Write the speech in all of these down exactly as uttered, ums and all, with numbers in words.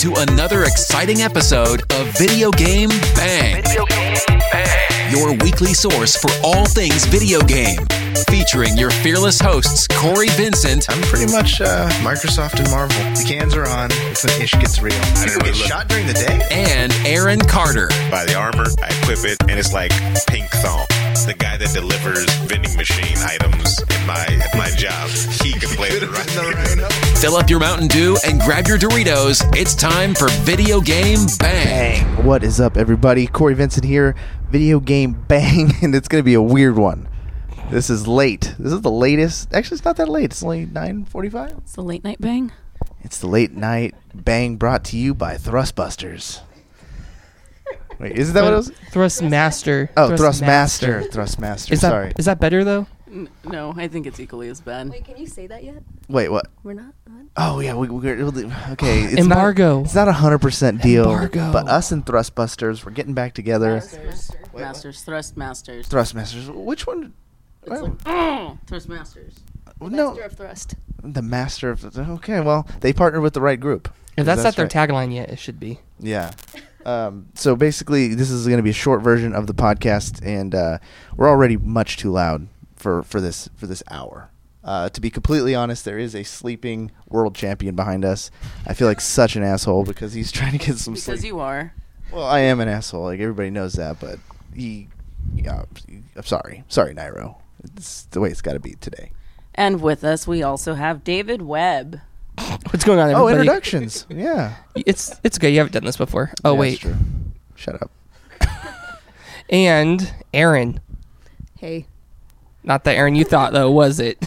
to another exciting episode of Video Game Bang. Video Game Bang. Your weekly source for all things video game. Featuring your fearless hosts, Corey Vincent. I'm pretty much uh, Microsoft and Marvel. The cans are on. It's when ish gets real. People get shot during the day? And Aaron Carter. Buy the armor, I equip it, and it's like pink thong. The guy that delivers vending machine items in my at my job, he can play the right. Fill up your Mountain Dew and grab your Doritos. It's time for Video Game Bang. Bang. What is up, everybody? Corey Vincent here. Video Game Bang, and it's going to be a weird one. This is late. This is the latest. Actually, it's not that late. It's only nine forty-five. It's the late night bang. It's the late night bang brought to you by Thrustbusters. Wait, isn't that what it was? Thrustmaster. Oh, Thrustmaster. Thrustmaster. Is that, Sorry. is that better, though? N- no, I think it's equally as bad. Wait, can you say that yet? Wait, what? We're not. What? Oh, yeah. We, we're, okay. It's Embargo. Not, it's not a one hundred percent deal. Embargo. But us and Thrustbusters, we're getting back together. Masters. Wait, Masters. Thrust Masters. Thrustmasters. Which one? It's Well, like, oh, Thrust Masters. no. Master of Thrust. The Master of... Okay, well, they partnered with the right group. If that's, not their right. tagline yet, it should be. Yeah. Um, so basically, this is going to be a short version of the podcast, and uh, we're already much too loud for, for this for this hour. Uh, to be completely honest, there is a sleeping world champion behind us. I feel like such an asshole because he's trying to get some Because sleep. you are. Well, I am an asshole. Like, everybody knows that, but he... Yeah, I'm sorry. Sorry, Nairo. It's the way it's got to be today. And with us, we also have David Webb. What's going on, Oh, everybody? introductions. Yeah. It's it's okay. You haven't done this before. Oh, Yeah, wait. that's true. Shut up. And Aaron. Hey, Not the Aaron you thought, though, was it?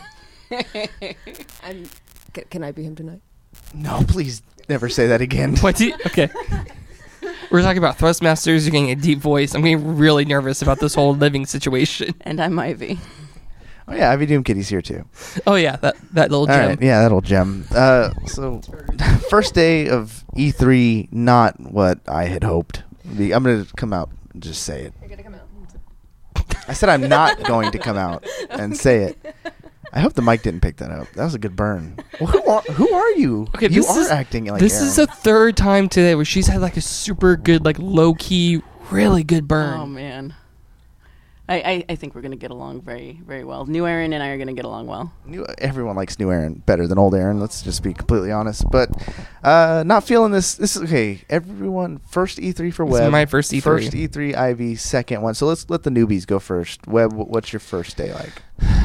I'm. C- can I be him tonight? No, please never say that again. What do you, okay. We're talking about Thrustmasters. You're getting a deep voice. I'm getting really nervous about this whole living situation. And I'm Ivy. Oh, yeah, Ivy Doom Kitty's here, too. Oh, yeah. That, that little All gem. right, yeah, that old gem. Uh, so, first day of E three, not what I had hoped. The, I'm going to come out and just say it. You're gonna come out. I said I'm not going to come out and say it. I hope the mic didn't pick that up. That was a good burn. Well, who are who are you? Okay, you this are is- acting like This Aaron. is the third time today where she's had like a super good, like low-key, really good burn. Oh, man. I, I, I think we're going to get along very, very well. New Aaron and I are going to get along well. New, everyone likes new Aaron better than old Aaron. Let's just be completely honest. But uh, not feeling this. This is okay. Everyone, first E three for This Webb. is my first E three. First E three Ivy, second one. So let's let the newbies go first. Webb, wh- what's your first day like?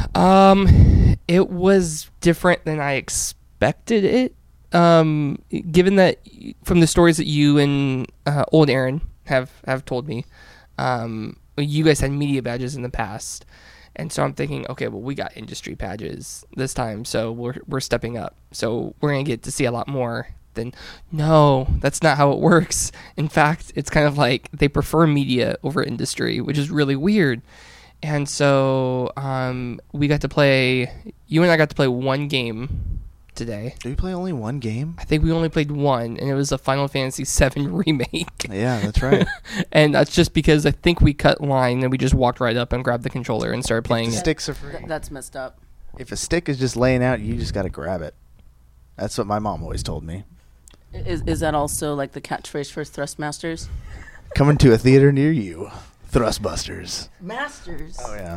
Um, it was different than I expected it. Um, given that y- from the stories that you and uh, old Aaron have have told me, um, you guys had media badges in the past, and so I'm thinking, okay, well, we got industry badges this time, so we're we're stepping up. So we're gonna get to see a lot more. Than no, that's not how it works. In fact, it's kind of like they prefer media over industry, which is really weird. And so um, we got to play, you and I got to play one game today. Do you play only one game? I think we only played one, and it was a Final Fantasy seven remake. Yeah, that's right. And that's just because I think we cut line and we just walked right up and grabbed the controller and started playing The it. sticks are free. Th- that's messed up. If a stick is just laying out, you just got to grab it. That's what my mom always told me. Is is that also like the catchphrase for Thrust Masters? Coming to a theater near you, Thrustbusters. Masters. Oh yeah.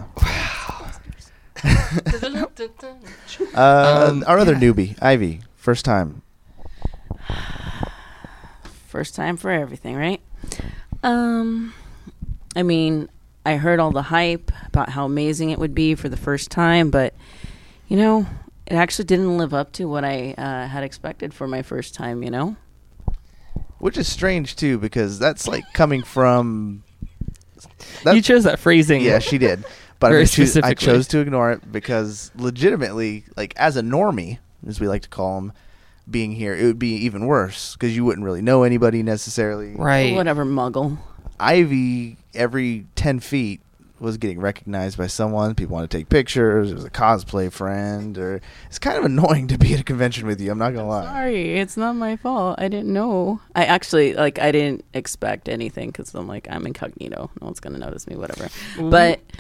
uh, Um, our other yeah. newbie, Ivy, first time. First time for everything, right? Um, I mean, I heard all the hype about how amazing it would be for the first time, but, you know, it actually didn't live up to what I uh, had expected for my first time, you know? Which is strange too, because that's like coming from. That, You chose that phrasing. yeah, she did, but I, Very mean, choo- I specifically. chose to ignore it because legitimately, like as a normie, as we like to call them, being here, it would be even worse because you wouldn't really know anybody necessarily. Right. Whatever, muggle. Ivy, every ten feet, was getting recognized by someone. People want to take pictures. There's a cosplay friend, or it's kind of annoying to be at a convention with you. I'm not gonna lie. Sorry, it's not my fault. I didn't know. I actually, like, I didn't expect anything because I'm like, I'm incognito. No one's going to notice me, whatever. But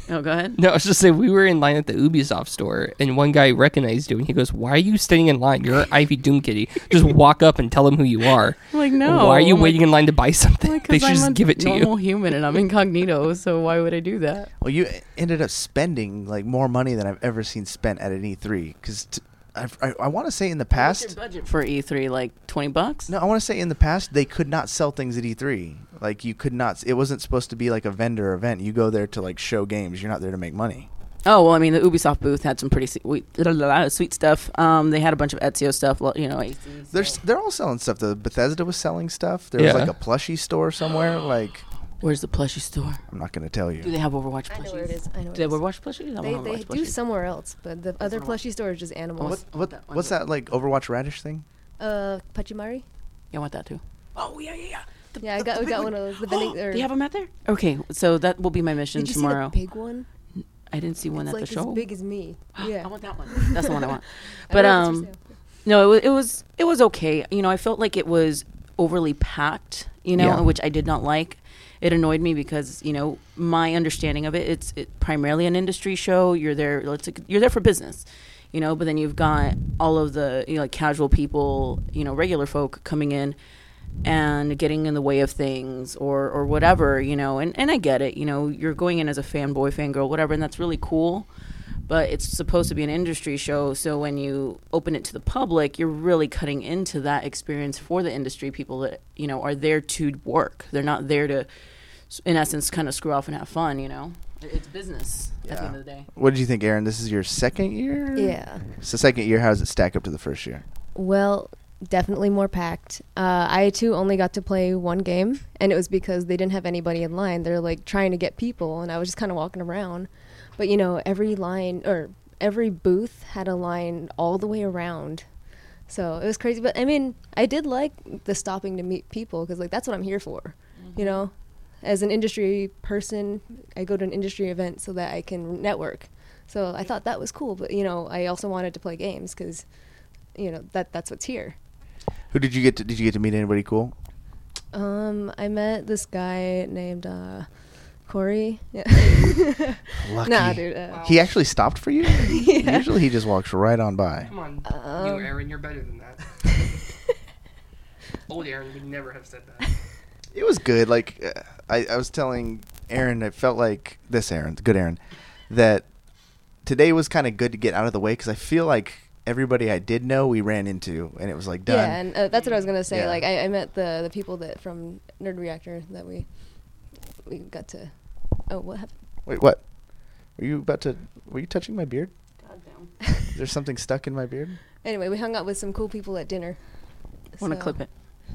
Oh, go ahead. No, I was just saying we were in line at the Ubisoft store, and one guy recognized you, and he goes, "Why are you standing in line? You're Ivy Doom Kitty. Just walk up and tell them who you are." I'm like, no. Why are you I'm waiting like, in line to buy something? like, They 'cause should I'm just a give it to you. normal human, and I'm incognito, so why would I do that? Well, you ended up spending like more money than I've ever seen spent at an E three. Because t- I've- I, I want to say in the What's your past, budget for E three? Like twenty bucks? no, I want to say in the past they could not sell things at E three. Like you could not. It wasn't supposed to be like a vendor event. You go there to like show games. You're not there to make money. Oh, well, I mean, the Ubisoft booth had some pretty sweet, sweet stuff. Um, they had a bunch of Ezio stuff, well, you know. A C, so. They're s- they're all selling stuff. The Bethesda was selling stuff. There Yeah. was like a plushie store somewhere. Like Where's the plushie store? I'm not gonna tell Do you. they have Overwatch I plushies? know where it is. I know Do where they it have is. Overwatch plushies? I They, want they Overwatch do plushies. somewhere else, but the other what I want. plushie store is just animals. What what that one. what's that like Overwatch radish thing? Uh, Pachimari? Yeah, I want that too. Oh, yeah, yeah, yeah. The- Yeah, I the- got the we big got one. one of those. The vending, or, They have them out there? Okay, so that will be my mission did you tomorrow. see the big one? I didn't see one It's at like the show. as big as me. Yeah. I want that one. That's the one I want. I But don't know if it's um, for sale. no, it was it was it was okay. You know, I felt like it was overly packed. You know, Yeah. which I did not like. It annoyed me because you know my understanding of it. It's it, primarily an industry show. You're there. Let's you're there for business. You know, but then you've got all of the you know, like casual people. You know, regular folk coming in and getting in the way of things or or whatever. You know, and and I get it. You know, you're going in as a fanboy, fangirl, whatever, and that's really cool. But it's supposed to be an industry show, so when you open it to the public, you're really cutting into that experience for the industry people that you know are there to work. They're not there to, in essence, kind of screw off and have fun. You know, it's business at the Yeah. end of the day. What did you think, Aaron? This is your second year? Yeah. It's the second year. How does it stack up to the first year? Well, definitely more packed. Uh, I too only got to play one game, and it was because they didn't have anybody in line. They're like trying to get people, and I was just kind of walking around. But you know, every line or every booth had a line all the way around, so it was crazy. But I mean, I did like the stopping to meet people because like that's what I'm here for. Mm-hmm. You know, as an industry person, I go to an industry event so that I can network. So I thought that was cool. But you know, I also wanted to play games because you know that that's what's here. Who did you get to? Did you get to meet anybody cool? Um, I met this guy named uh, Corey. Yeah. Lucky. Nah, dude. Uh, He actually stopped for you? Usually he just walks right on by. Come on, Um, you Aaron, you're better than that. Old Aaron would never have said that. It was good. Like uh, I, I was telling Aaron, I felt like this Aaron, good Aaron, that today was kind of good to get out of the way because I feel like everybody I did know we ran into and it was like done. Yeah, and uh, that's what I was gonna say. Yeah. Like, I, I met the the people that from Nerd Reactor that we we got to. Oh, what happened? Wait, what? Were you about to? Were you touching my beard? Goddamn. Is there something stuck in my beard? Anyway, we hung out with some cool people at dinner. Want to So- clip it?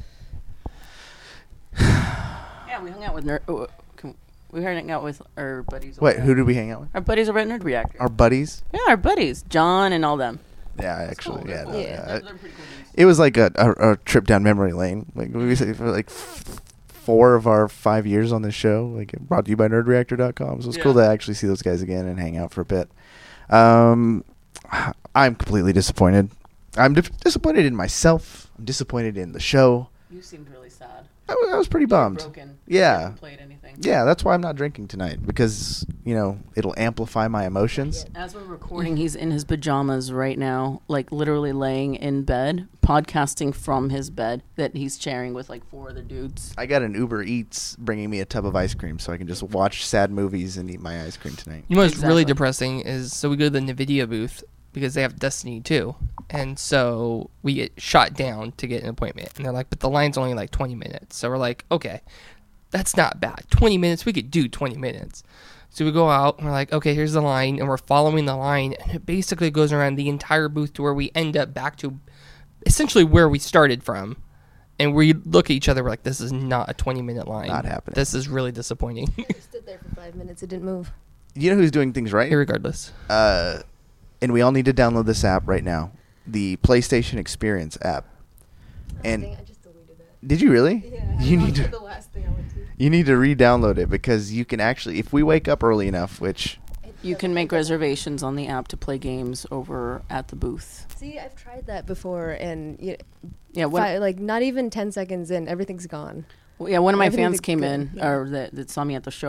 Yeah, we hung out with nerd. Oh, can, we hung out with our buddies. over Wait, at- who did we hang out with? Our buddies over at Nerd Reactor. Our buddies? yeah, our buddies, John and all them. Yeah, actually, cool. yeah. They're no, Yeah. yeah. They're, they're pretty cool dudes. It was like a, a, a trip down memory lane. Like we said, for like f- four of our five years on this show. Like it brought to you by nerd reactor dot com. So it's cool Yeah. to actually see those guys again and hang out for a bit. Um, I'm completely disappointed. I'm di- disappointed in myself. I'm disappointed in the show. You seemed really sad. I, w- I was pretty bummed. Broken. Yeah. You haven't played anything. Yeah, that's why I'm not drinking tonight because you know it'll amplify my emotions. As we're recording, he's in his pajamas right now, like literally laying in bed, podcasting from his bed that he's sharing with like four other dudes. I got an Uber Eats bringing me a tub of ice cream so I can just watch sad movies and eat my ice cream tonight. You know what's really Exactly. depressing is so we go to the NVIDIA booth because they have Destiny too. And so we get shot down to get an appointment. And they're like, but the line's only like twenty minutes. So we're like, okay, that's not bad. twenty minutes, we could do twenty minutes. So we go out and we're like, okay, here's the line. And we're following the line. And it basically goes around the entire booth to where we end up back to essentially where we started from. And we look at each other, we're like, this is not a twenty minute line. Not happening. This is really disappointing. I stood there for five minutes. It didn't move. You know who's doing things right? Irregardless. Uh, and we all need to download this app right now, the PlayStation Experience app. And I just deleted that. did you really? Yeah. You need to. The last thing I went to. You need to re-download it because you can actually, if we wake up early enough, which You can make reservations on the app to play games over at the booth. See, I've tried that before, and you Yeah, when, fi- like not even ten seconds in, everything's gone. Well, yeah, one of my Everything fans looked came good, in, yeah. or that, that saw me at the show,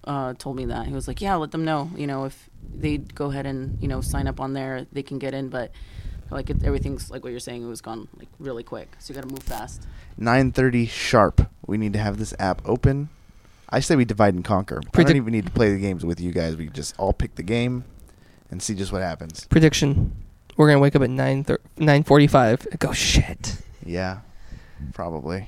uh, told me that. He was like, yeah, let them know. You know, if they go ahead and, you know, sign up on there, they can get in. But like it, everything's like what you're saying. It was gone like really quick. So you got to move fast. nine thirty sharp. We need to have this app open. I say we divide and conquer. I Predict- don't even need to play the games with you guys. We just all pick the game and see just what happens. Prediction: we're gonna wake up at nine thir- nine forty-five and go shit. Yeah, probably.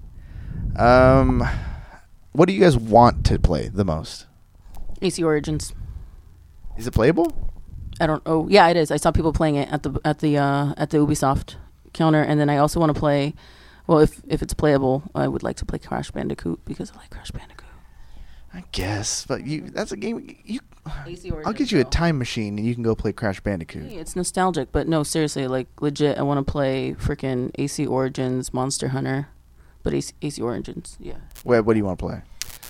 Um, what do you guys want to play the most? A C Origins. Is it playable? I don't. Oh, yeah, it is. I saw people playing it at the at the uh, at the Ubisoft counter, and then I also want to play. Well, if if it's playable, I would like to play Crash Bandicoot because I like Crash Bandicoot. I guess, but you—that's a game. You, A C Origins, I'll get you a though. time machine and you can go play Crash Bandicoot. Hey, it's nostalgic, but no, seriously, like legit, I want to play freaking A C Origins, Monster Hunter, but A C, A C Origins, yeah. What, what do you want to play?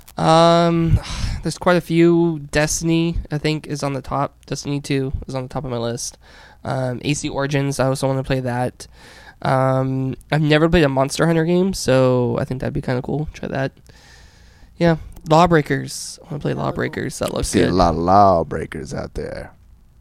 Um, there's quite a few. Destiny, I think, is on the top. Destiny two is on the top of my list. Um, A C Origins, I also want to play that. Um, I've never played a Monster Hunter game, so I think that'd be kind of cool. Try that. Yeah, Lawbreakers. I want to play Lawbreakers. That looks See good. a lot of lawbreakers out there.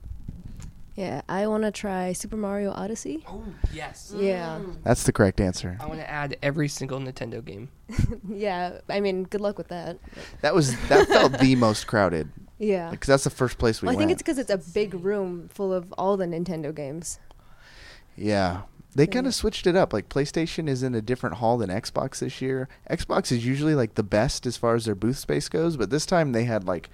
Yeah, I want to try Super Mario Odyssey. Oh yes. Yeah. That's the correct answer. I want to add every single Nintendo game. Yeah, I mean, good luck with that. That was that felt the most crowded Yeah. because that's the first place we Well, I went. think it's because it's a big room full of all the Nintendo games. Yeah. They Yeah. kind of switched it up. Like PlayStation is in a different hall than Xbox this year. Xbox is usually like the best as far as their booth space goes, but this time they had like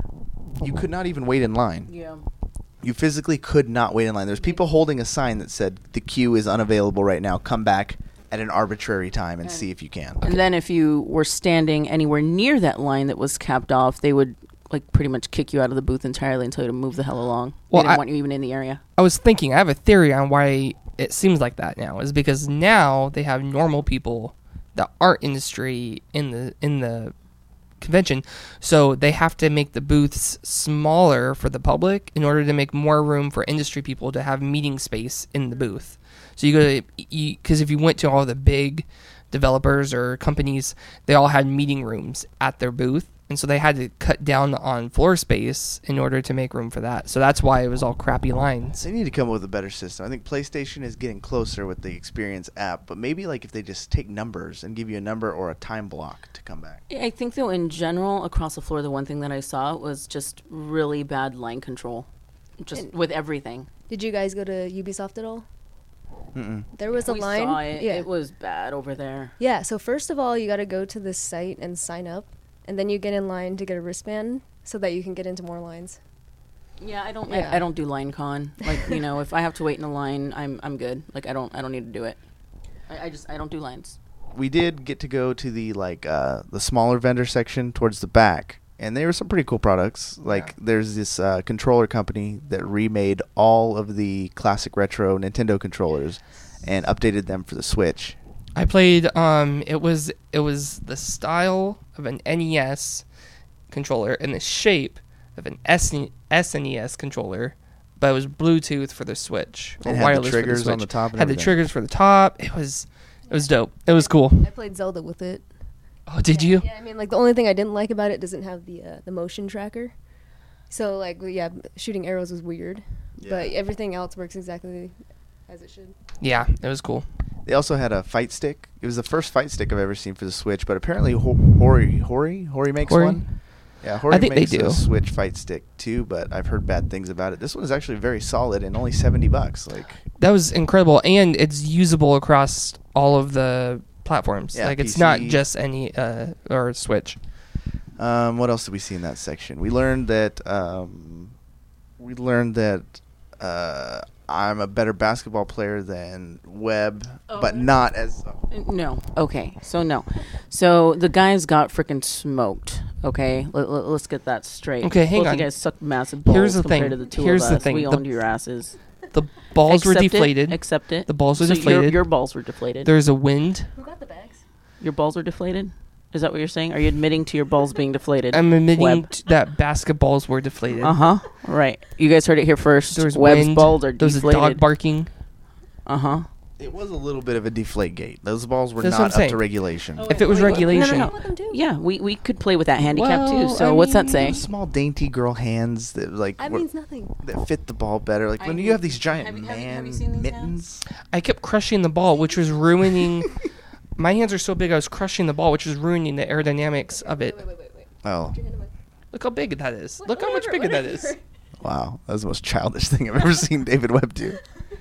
you could not even wait in line. Yeah. You physically could not wait in line. There's people holding a sign that said the queue is unavailable right now. Come back at an arbitrary time and Okay. see if you can. And then if you were standing anywhere near that line that was capped off, they would like pretty much kick you out of the booth entirely and tell you to move the hell along. Well, they didn't I- want you even in the area. I was thinking, I have a theory on why it seems like that now. Is because now they have normal people that aren't industry in the in the convention, so they have to make the booths smaller for the public in order to make more room for industry people to have meeting space in the booth. So you go to, because if you went to all the big developers or companies, they all had meeting rooms at their booth, and so they had to cut down on floor space in order to make room for that. So that's why it was all crappy lines. They need to come up with a better system. I think PlayStation is getting closer with the Experience app, but maybe like if they just take numbers and give you a number or a time block to come back. I think though in general across the floor, the one thing that I saw was just really bad line control, just And- with everything. Did you guys go to Ubisoft at all? Mm-mm. There was a we line. saw it. Yeah. It was bad over there. Yeah, so first of all, you got to go to this site and sign up, and then you get in line to get a wristband so that you can get into more lines. Yeah, I don't. Yeah. I, I don't do line con. Like you know, if I have to wait in a line, I'm I'm good. Like I don't I don't need to do it. I, I just I don't do lines. We did get to go to the like uh, the smaller vendor section towards the back, and there were some pretty cool products. Like Yeah. there's this uh, controller company that remade all of the classic retro Nintendo controllers and updated them for the Switch. I played. Um, it was it was the style of an N E S controller and the shape of an S N E S controller, but it was Bluetooth for the Switch. And or had the wireless for triggers on Switch. the top and Had the everything. triggers for the top. It was it was dope. It was cool. I played Zelda with it. Oh, did you? Yeah, I mean, like the only thing I didn't like about it doesn't have the uh, the motion tracker. So like, yeah, shooting arrows was weird, but everything else works exactly as it should. Yeah, it was cool. They also had a fight stick. It was the first fight stick I've ever seen for the Switch, but apparently Ho- Hori Hori Hori makes Hori? one. Yeah, Hori I think they makes do. a Switch fight stick too, but I've heard bad things about it. This one is actually very solid and only seventy bucks. Like That was incredible, and it's usable across all of the platforms. Yeah, like it's P C. not just any uh or Switch. Um, what else did we see in that section? We learned that um, we learned that uh, I'm a better basketball player than Webb, but not as. No. Okay. So no. So the guys got freaking smoked. Okay. Let, let, let's get that straight. Okay, hang Both on. You guys sucked massive balls Here's the compared thing. to the two Here's of the us. thing. We The- owned your asses. The balls were Accept it, deflated. Accept it. The balls were So deflated. Your, your balls were deflated. There's a wind. Who got the bags? Your balls were deflated. Is that what you're saying? Are you admitting to your balls being deflated? I'm admitting Webb. t- that basketballs were deflated. Uh huh. Right. You guys heard it here first. There was Webb's wind. balls are There was a deflated. dog barking. Uh huh. It was a little bit of a deflate gate. Those balls were That's what not I'm up saying. to regulation. Oh, If it was wait, wait, regulation- no, no, Let them do. no. Yeah, we, we could play with that handicap Well, too. So I what's that mean, say? Those small dainty girl hands that like That were- means nothing. that fit the ball better. Like I when hate- you have these giant have you- have you- man have you seen these mittens. I kept crushing the ball, which was ruining. My hands are so big, I was crushing the ball, which was ruining the aerodynamics of it. Wait, wait, wait, wait. Oh, Put your hand in my- Look how big that is. Look how much Whatever, bigger that is. whatever. wow, that was the most childish thing I've ever seen David Webb do.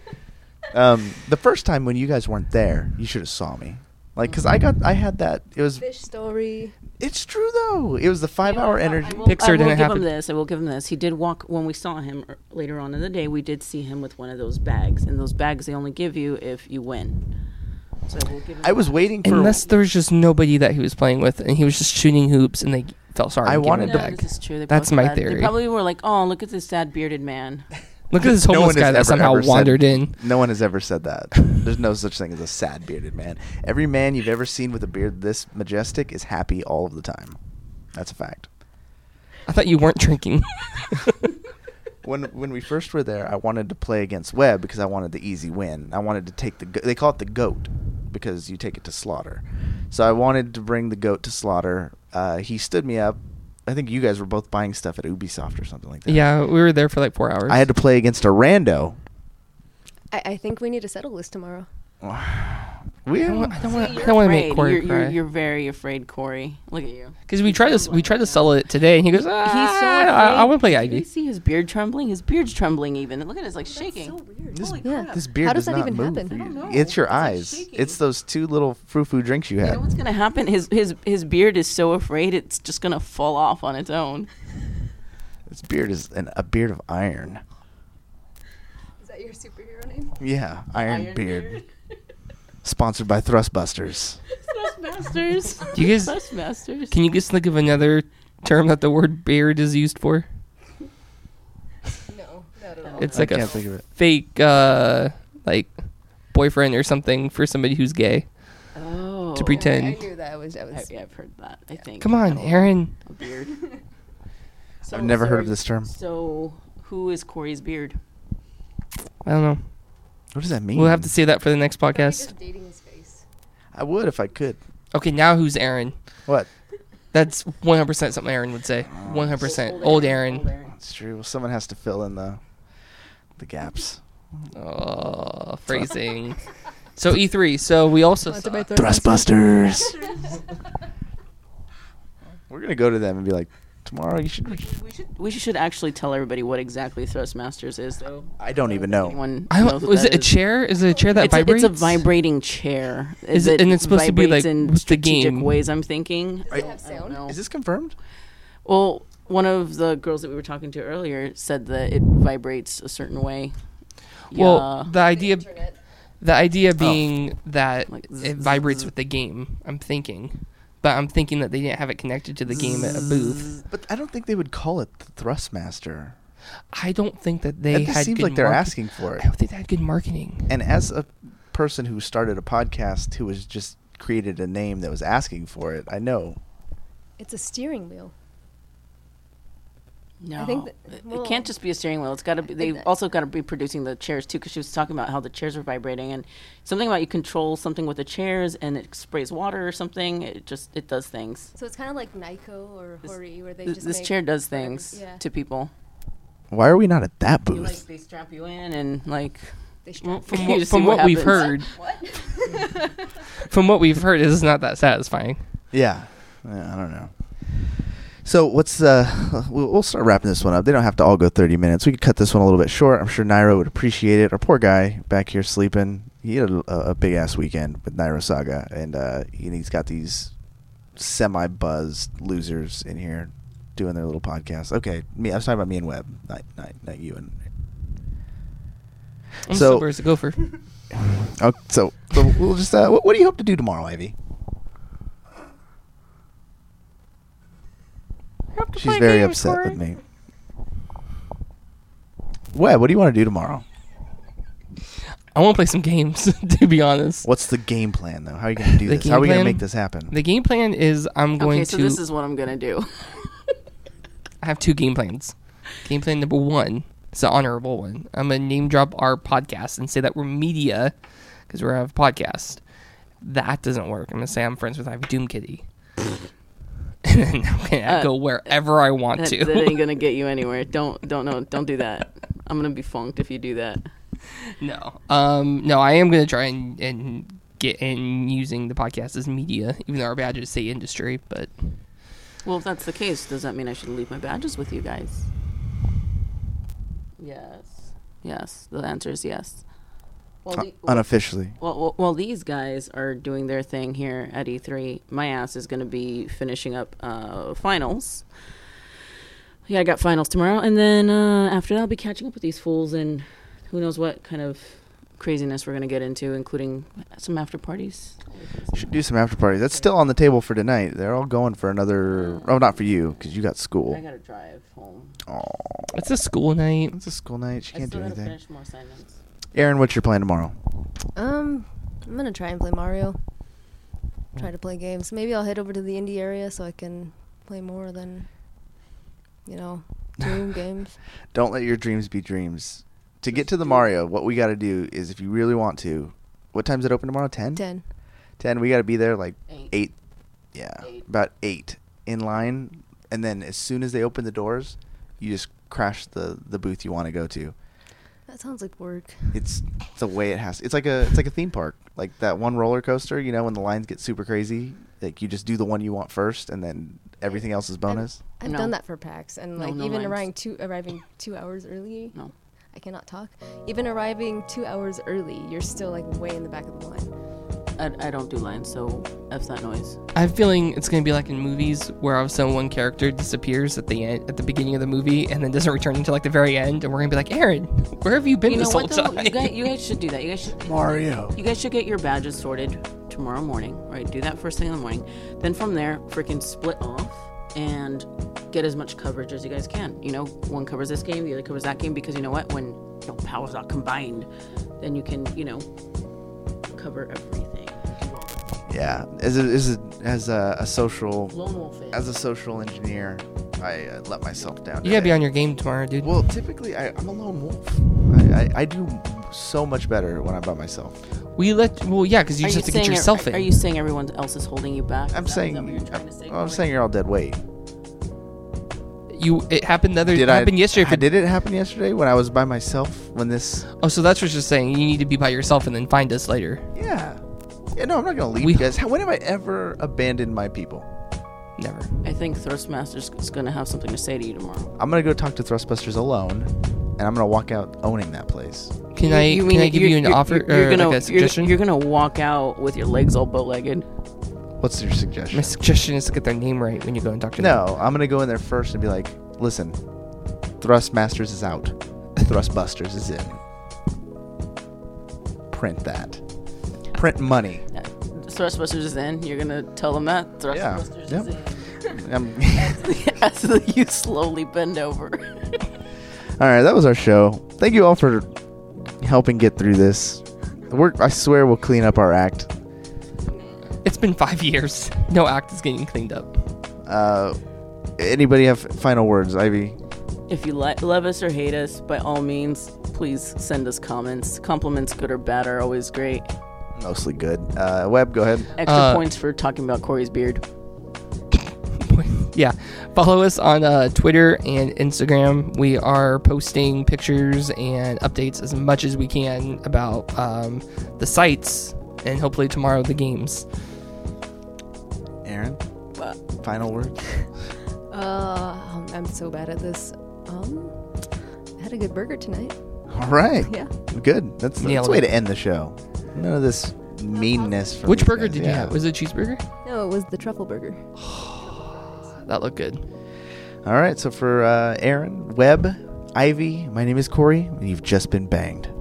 Um, the first time when you guys weren't there, you should have saw me. Like, cause I got, I had that. It was. Fish story. It's true though. It was the five-hour energy. I will, Pixar I will didn't give happen. him this. I will give him this. He did walk when we saw him er- later on in the day. We did see him with one of those bags, and those bags they only give you if you win. So I will give him I was that. waiting for. Unless there was just nobody that he was playing with, and he was just shooting hoops, and they felt sorry. I and gave him wanted it No, to- back. this is true. They That's probably my had- They theory. probably were like, "Oh, look at this sad bearded man." Look at this No homeless one has guy that ever, somehow ever said- wandered in. No one has ever said that. There's no such thing as a sad bearded man. Every man you've ever seen with a beard this majestic is happy all of the time. That's a fact. I thought you weren't drinking. When when we first were there, I wanted to play against Webb because I wanted the easy win. I wanted to take the go- they call it the goat because you take it to slaughter. So I wanted to bring the goat to slaughter. Uh, he stood me up. I think you guys were both buying stuff at Ubisoft or something like that. Yeah, we were there for like four hours. I had to play against a rando. I, I think we need to settle this tomorrow. We I don't want. I don't want. See, I you're don't want to afraid. make Corey You're, you're, cry. you're very afraid, Corey. Look at you. Because we tried to we tried to sell it today, and he goes, ah, He's so I, afraid. I want to play You Ivy. see his beard trembling? His beard's trembling even. Look at it, it's like shaking. so weird. This, Holy Yeah. crap. this beard How does, does that not even move. happen? for I you. don't know. It's your It's like eyes. shaking. It's those two little frou-frou drinks you You had. know what's gonna happen? His his his beard is so afraid it's just gonna fall off on its own. This beard is an, a beard of iron. Is that your superhero name? Yeah, Iron, Iron beard. Beard. Sponsored by Thrustbusters. Thrustmasters. Do you guys- Thrustmasters. Can you just think of another term that the word beard is used for? No, not at all. It's I like a can't think of it. fake, uh, like boyfriend or something for somebody who's gay. Oh. To pretend. I knew that was. That I, was yeah, I've heard that. I think. Come on, Oh, Aaron. A beard. So, I've never so heard are- of this term. So, who is Corey's beard? I don't know. What does that mean? We'll have to say that for the next Probably podcast. just dating his face. I would if I could. Okay, now who's Aaron? What? That's one hundred percent something Aaron would say. one hundred percent. Old Aaron. Old Aaron. It's true. Well, someone has to fill in the the gaps. Oh, phrasing. So E three. So we also Sponsored saw, by Thrustbusters. We're gonna go to them and be like, tomorrow you should. We should we should actually tell everybody what exactly Thrustmasters is, though. I don't even know. Anyone I knows don't, what was that it a is. chair? Is it a chair that It's a, vibrates? it's a vibrating chair. Is it- that and it's supposed to be, vibrates like, in with the strategic game. ways. I'm thinking. Does it have I don't sound? know. Is this confirmed? Well, one of the girls that we were talking to earlier said that it vibrates a certain way. Well, Yeah. the idea, Internet. the idea being that Like zzz, it zzz, vibrates zzz. with the game. I'm thinking, but I'm thinking that they didn't have it connected to the game at a booth. But I don't think they would call it the Thrustmaster. I don't think that they It just had seems good like they're market- asking for I it. don't think they had good marketing. And as a person who started a podcast who was just created a name that was asking for it, I know. It's a steering wheel. No, I think that- it- well, it can't just be a steering wheel. It's got to be. I They think that- also got to be producing the chairs too, because she was talking about how the chairs are vibrating and something about you control something with the chairs and it sprays water or something. It just it does things. So it's kind of like Nyko or This- Hori, where they This, just this make chair does whatever- things Yeah. to people. Why are we not at that You, like booth? they strap you in and like. They strap From You what, see from what what we've happens. heard, from what we've heard, it's not that satisfying. Yeah. Yeah, I don't know. So what's uh? We'll we'll start wrapping this one up. They don't have to all go thirty minutes. We could cut this one a little bit short. I'm sure Nairo would appreciate it. Our poor guy back here sleeping. He had a, a big ass weekend with Nairo Saga, and uh, he, he's got these semi buzzed losers in here doing their little podcast. Okay, me. I was talking about me and Webb, not not, not you and. I'm So- sober as a gopher. Oh, so, so we'll just. Uh, what, what do you hope to do tomorrow, Ivy? She's very upset with me. Webb, what do you want to do tomorrow? I want to play some games, to be honest. What's the game plan, though? How are you going to do The this? How are we game going to plan? make this happen? The game plan is I'm going Okay, so to. this is what I'm gonna do. I have two game plans. Game plan number one is the honorable one. I'm gonna name drop our podcast and say that we're media, because we're have a podcast. That doesn't work. I'm gonna say I'm friends with Ivy Doom Kitty, and then I'm gonna Uh, go wherever I want That, to. that ain't gonna get you anywhere. Don't don't no don't do that. I'm gonna be funked if you do that. No, um, no, I am gonna try and, and get in using the podcast as media, even though our badges say industry. But Well, if that's the case, does that mean I should leave my badges with you guys? Yes. Yes. The answer is yes. Well, Uh, the, unofficially. well, well, while these guys are doing their thing here at E three, my ass is going to be finishing up uh, finals. Yeah, I got finals tomorrow, and then uh, after that, I'll be catching up with these fools, and who knows what kind of craziness we're going to get into, including some after parties. Should do some after parties. That's still on the table for tonight. They're all going for another. Oh, not for you, because you got school. I got to drive home. Oh, it's a school night. it's a school night. She I can't do still got to anything. finish more assignments. Aaron, what's your plan tomorrow? Um, I'm gonna try and play Mario. Try to play games. Maybe I'll head over to the indie area so I can play more than, you know, Doom games. Don't let your dreams be dreams. To get to the Mario, what we got to do is, if you really want to, what time's it open tomorrow? ten? Ten. ten. We got to be there like Eight. eight. Yeah, Eight. about eight in line, and then as soon as they open the doors, you just crash the the booth you want to go to. That sounds like work. It's the way it has. It's like a it's like a theme park, like that one roller coaster. You know, when the lines get super crazy, like you just do the one you want first, and then everything else is bonus. I've No. done that for PAX, and No, like no even lines. arriving two arriving two hours early. No. I cannot talk. Even arriving two hours early, you're still like way in the back of the line. I, I don't do lines, so F that noise. I have a feeling it's going to be like in movies where all of a sudden one character disappears at the end, at the beginning of the movie, and then doesn't return until like the very end, and we're going to be like, Aaron, where have you been You know this whole what, though? time? You guys, you guys should do that. You guys should Mario. You guys should get your badges sorted tomorrow morning, right? Do that first thing in the morning. Then from there, freaking split off and get as much coverage as you guys can. You know, one covers this game, the other covers that game, because you know what? When you know, powers are combined, then you can, you know, cover everything. Yeah, as a, as a, as a, a social Lone wolf is. as a social engineer, I uh, let myself down. You got to be today. on your game tomorrow, dude. Well, typically I, I'm a lone wolf. I, I, I do so much better when I'm by myself. we let, well, yeah, because you Are just you have to get saying- yourself are, in. Are you saying everyone else is holding you back? I'm Is that- saying, is that what you're trying to say, well, I'm Corey? saying you're all dead weight. You, it happened the other, Did it I happened yesterday. ha- Did it happen yesterday when I was by myself? When this? Oh, so that's what you're saying. You need to be by yourself and then find us later. Yeah. Yeah. No, I'm not gonna leave We- you guys. How, when have I ever abandoned my people? Never. I think Thrustmaster's is going to have something to say to you tomorrow. I'm gonna go talk to Thrustbusters alone, and I'm gonna walk out owning that place. Can I, can I give you an you're- offer You're, you're or gonna, like a you're- suggestion? You're, gonna walk out with your legs all bow-legged. What's your suggestion? My suggestion is to get their name right when you go and talk to them. No, I'm gonna go in there first and be like, listen, Thrustmasters is out. Thrustbusters is in. Print that. Print money. Yeah. Thrustbusters is in. You're gonna tell them that Yeah. Thrustbusters Yep. is in. Um, As the, you slowly bend over. all right, that was our show. Thank you all for helping get through this. We're, I swear we'll clean up our act. It's been five years. No act is getting cleaned up. Uh, anybody have final words, Ivy? If you li- love us or hate us, by all means, please send us comments. Compliments, good or bad, are always great. Mostly good. Uh, Webb, go ahead. Extra Uh, points for talking about Corey's beard. Yeah. Follow us on uh, Twitter and Instagram. We are posting pictures and updates as much as we can about um, the sites and hopefully tomorrow the games. Aaron, But final words? Uh, um, I'm so bad at this. Um, I had a good burger tonight. All right. Yeah. Good. That's, that's Nailed the way it. to end the show. None of this meanness. From Which these burger guys. did Yeah. you have? Was it a cheeseburger? No, it was the truffle burger. That looked good. All right. So for uh, Aaron, Webb, Ivy, my name is Corey, and you've just been banged.